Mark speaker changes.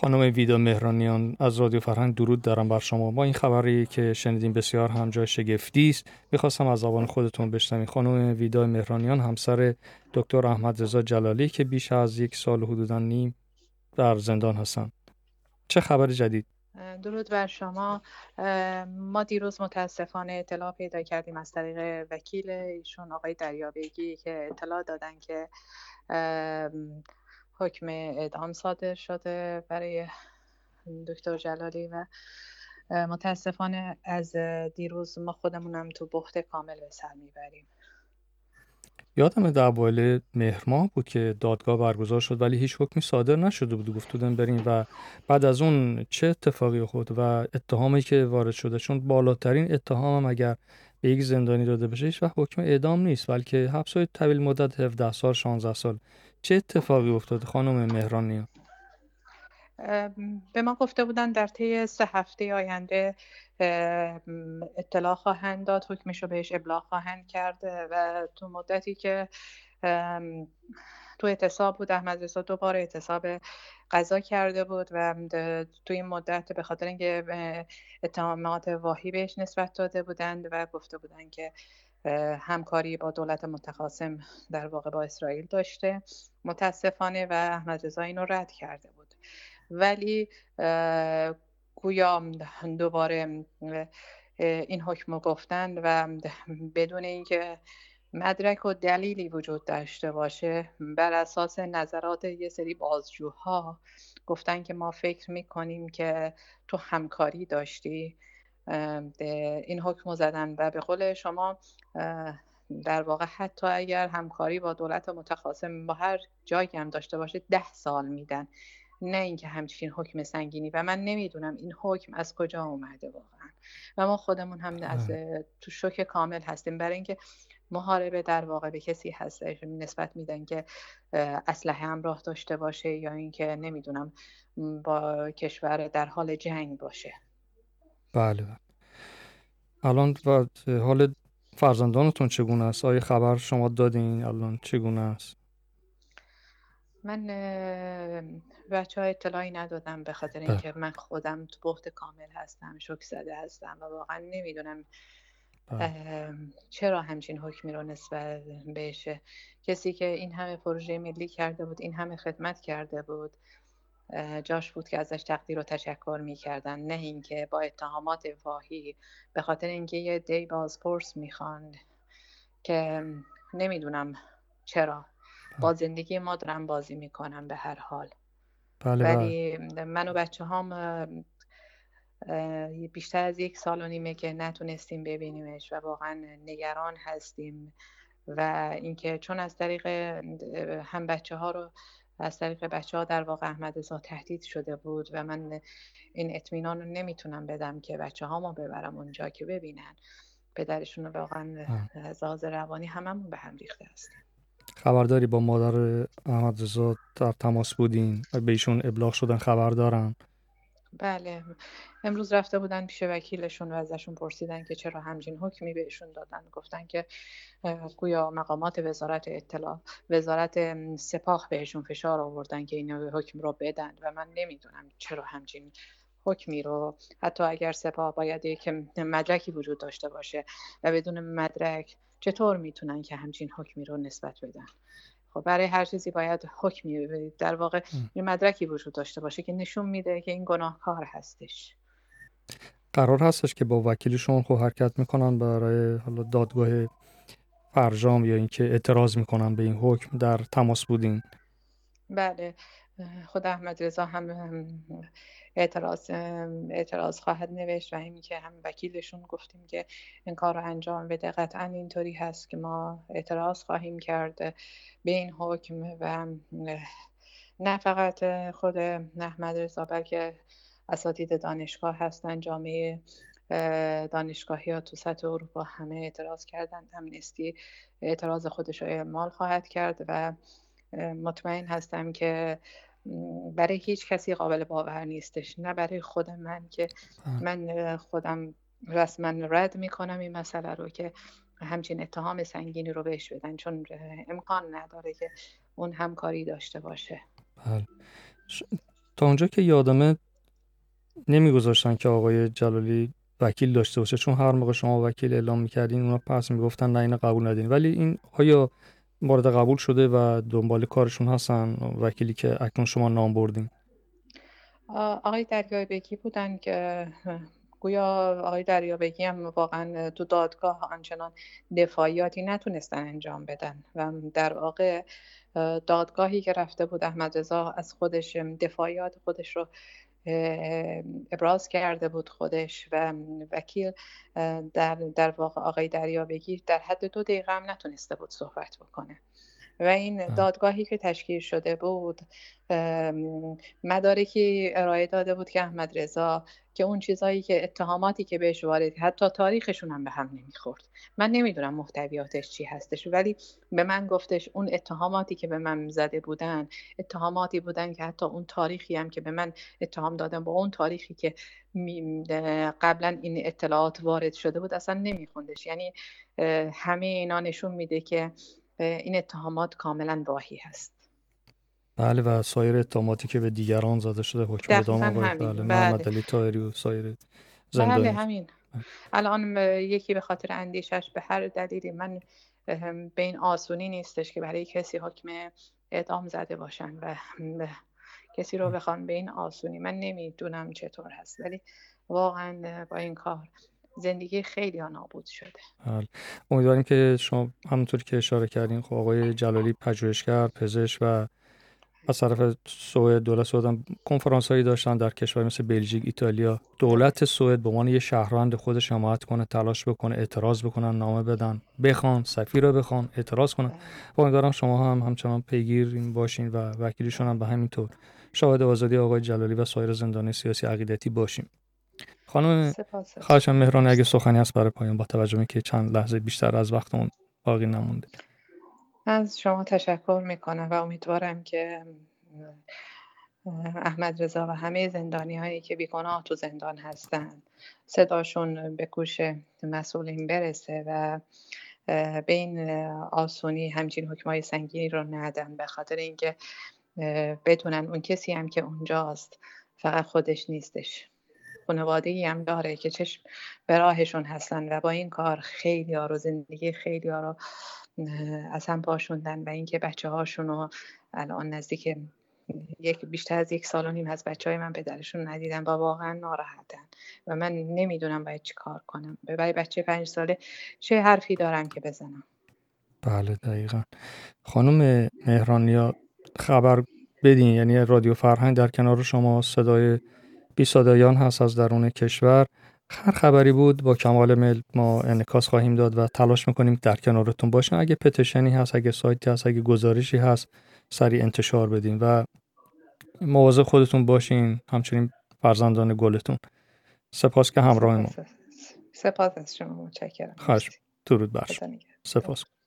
Speaker 1: خانم ویدا مهرانیان از رادیو فرهنگ درود دارم بر شما. با این خبری که شنیدیم بسیار هم جای شگفتی است. می‌خواستم از زبان خودتون بشنویم. خانم ویدا مهرانیان همسر دکتر احمد رضا جلالی که بیش از 1 سال حدوداً نیم در زندان هستند. چه خبر جدید؟
Speaker 2: درود بر شما. ما دیروز متاسفانه اطلاع پیدا کردیم از طریق وکیل ایشون آقای دریابیگی که اطلاع دادن که حکم اعدام صادر شده برای دکتر جلالی و متاسفانه از دیروز ما خودمونم تو بخت کامل به سر میبریم.
Speaker 1: یادم در اوایل مهر ماه بود که دادگاه برگزار شد ولی هیچ حکمی صادر نشده بود. گفتودن بریم و بعد از اون چه اتفاقی افتاد و اتهامی که وارد شده، چون بالاترین اتهام هم اگر به یک زندانی داده بشه هیچ وقت حکم اعدام نیست بلکه حبس طویل مدت 17 سال 16 سال. چه اتفاقی افتاد خانم مهرانی؟
Speaker 2: به ما گفته بودن در طی 3 هفته آینده اطلاع خواهند داد، حکمش رو بهش ابلاغ خواهند کرد و تو مدتی که تو اعتصاب بود احمد رضا 2 بار اعتصاب قضا کرده بود و تو این مدت به خاطر اینکه اتهامات واهی بهش نسبت داده بودند و گفته بودند که همکاری با دولت متخاصم در واقع با اسرائیل داشته، متاسفانه و احمد رضا اینو رد کرده بود. ولی گویا دوباره این حکم رو گفتن و بدون اینکه مدرک و دلیلی وجود داشته باشه بر اساس نظرات یه سری بازجوها گفتن که ما فکر میکنیم که تو همکاری داشتی، این حکم رو زدن و به قول شما در واقع حتی اگر همکاری با دولت متخاصم با هر جایی هم داشته باشه 10 سال میدن، نه اینکه همچین حکم سنگینی. و من نمیدونم این حکم از کجا اومده واقعا و ما خودمون هم از تو شوک کامل هستیم برای اینکه محاربه در واقع به کسی هستش نسبت میدن که اسلحه همراه داشته باشه یا اینکه نمیدونم با کشور در حال جنگ باشه.
Speaker 1: بله. الان و حال فرزندانتون چگونه است؟ آیا خبر شما دادین الان چگونه است؟
Speaker 2: من بچه ها اطلاعی ندادم به خاطر اینکه من خودم تو بحت کامل هستم، شوک زده هستم و واقعا نمیدونم چرا همچین حکمی رو نسبت بهشه. کسی که این همه پروژه ملی کرده بود، این همه خدمت کرده بود، جاش بود که ازش تقدیر و تشکر میکردن، نه اینکه با اتهامات واهی به خاطر اینکه یه دی بازپرس میخوان که نمیدونم چرا با زندگی ما دارم بازی میکنم به هر حال. ولی من و بچه هام بیشتر از 1.5 سال که نتونستیم ببینیمش و واقعا نگران هستیم و اینکه چون از طریق هم بچه ها رو از طریق بچه ها در واقع احمد رضا تهدید شده بود و من این اطمینان رو نمیتونم بدم که بچه ها ما ببرم اونجا که ببینن پدرشون. واقعا از لحاظ روانی هممون به هم ریخته هستیم.
Speaker 1: خبرداری با مادر احمد رضا در تماس بودین؟ به ایشون ابلاغ شدن خبر دارن؟
Speaker 2: بله، امروز رفته بودن پیش وکیلشون و ازشون پرسیدن که چرا همچین حکمی بهشون دادن. گفتن که گویا مقامات وزارت سپاه بهشون فشار آوردن که این حکم رو بدن و من نمیدونم چرا همچین حکمی رو، حتی اگر سپاه باید یک مدرکی وجود داشته باشه و بدون مدرک چطور میتونن که همچین حکمی رو نسبت بدن؟ خب برای هر چیزی باید حکمی در واقع یه مدرکی وجود داشته باشه که نشون میده که این گناهکار هستش.
Speaker 1: قرار هستش که با وکیلشون خود حرکت میکنن برای حالا دادگاه فرجام یا اینکه اعتراض میکنن به این حکم؟ در تماس بودین؟
Speaker 2: بله، خود احمد رضا هم اعتراض خواهد نوشت و همین که هم وکیلشون گفتیم که این کار رو انجام بده. قطعا اینطوری هست که ما اعتراض خواهیم کرد به این حکم و نه فقط خود احمد رضا بلکه اساتید دانشگاه هستن، جامعه دانشگاهی ها تو سطح اروپا همه اعتراض کردن. امنستی اعتراض خودش رو اعمال خواهد کرد و مطمئن هستم که برای هیچ کسی قابل باور نیستش، نه برای خود من که من خودم رسما رد میکنم این مسئله رو که همچین اتهام سنگینی رو بهش بدن، چون امکان نداره که اون همکاری داشته باشه.
Speaker 1: تا اونجا که یادمه نمیگذاشتن که آقای جلالی وکیل داشته باشه، چون هر موقع شما وکیل اعلام میکردین اونا پس میگفتن نه اینو قبول ندین. ولی این آیا مورد قبول شده و دنبال کارشون هستن وکیلی که اکنون شما نام بردین؟
Speaker 2: آقای دریابگی بودن که گویا آقای دریابگی هم واقعا تو دادگاه آنچنان دفاعیاتی نتونستن انجام بدن و در واقع دادگاهی که رفته بود احمد رضا از خودش دفاعیات خودش رو ابراز کرده بود خودش و وکیل در واقع آقای دریابگی در حد 2 دقیقه هم نتونسته بود صحبت بکنه و این دادگاهی که تشکیل شده بود مدارکی ارائه داده بود که احمد رضا که اون چیزایی که اتهاماتی که بهش وارد حتی تاریخشون هم به هم نمیخورد. من نمیدونم محتویاتش چی هستش ولی به من گفتش اون اتهاماتی که به من زده بودن اتهاماتی بودن که حتی اون تاریخی هم که به من اتهام دادن با اون تاریخی که قبلا این اطلاعات وارد شده بود اصلا نمیخوندش. یعنی همه اینا نشون میده که این اتهامات کاملا واهی هست.
Speaker 1: بله و سایر اتهاماتی که به دیگران زده شده، حکم اعدام آقای محمد علی طاهری و سایر زندانی.
Speaker 2: بله همین. الان یکی به خاطر اندیشش به هر دلیلی، من به این آسونی نیستش که برای کسی حکم اعدام زده باشن و کسی رو بخوان به این آسونی، من نمیدونم چطور هست ولی واقعا با این کار زندگی خیلی ها نابود شده.
Speaker 1: امیدواریم که شما همونطور که اشاره کردین خب آقای جلالی پژوهشگر، پزشک و از طرف سوئد، دولت سوئد هم کنفرانس هایی داشتن در کشور مثل بلژیک، ایتالیا. دولت سوئد به عنوان یه شهروند خودش حمایت کنه، تلاش بکنه، اعتراض بکنن، نامه بدن، بخوان، سفیر رو بخوان، اعتراض کنن. امیدوارم شما هم همچنان پیگیر این باشین و وکیلشون هم به همین طور شاهد آزادی آقای جلالی و سایر زندانی سیاسی عقیدتی باشیم. خانم خواهشم مهران اگه سخنی هست برای پایان با توجه به که چند لحظه بیشتر از وقتمون باقی نمونده.
Speaker 2: از شما تشکر میکنم و امیدوارم که احمد رضا و همه زندانی هایی که بیگناه تو زندان هستن صداشون به گوش مسئولین برسه و به این آسونی همچین حکمای سنگینی رو ندن، به خاطر اینکه بدونن اون کسی هم که اونجاست فقط خودش نیستش، خانواده‌ای هم داره که چشم به راهشون هستن و با این کار خیلی ها رو، زندگی خیلی ها رو از هم پاشوندن و اینکه بچه هاشون رو الان نزدیک بیشتر از 1.5 سال از بچه‌های من پدرشون ندیدن و واقعا ناراحتن و من نمیدونم باید چی کار کنم. برای بچه 5 ساله چه حرفی دارم که بزنم؟
Speaker 1: بله دقیقا. خانم مهرانیا خبر بدین، یعنی رادیو فرهنگ در کنار شما صدای بی صدایان هست از درون کشور. هر خبری بود با کمال میل ما انعکاس خواهیم داد و تلاش میکنیم در کنارتون باشیم. اگه پتیشنی هست، اگه سایتی هست، اگه گزارشی هست سریع انتشار بدین و مواظب خودتون باشین، همچنین فرزندان گلتون. سپاس که همراه ما.
Speaker 2: سپاس از شما، متشکرم.
Speaker 1: خواهش. درود بر شما. سپاس.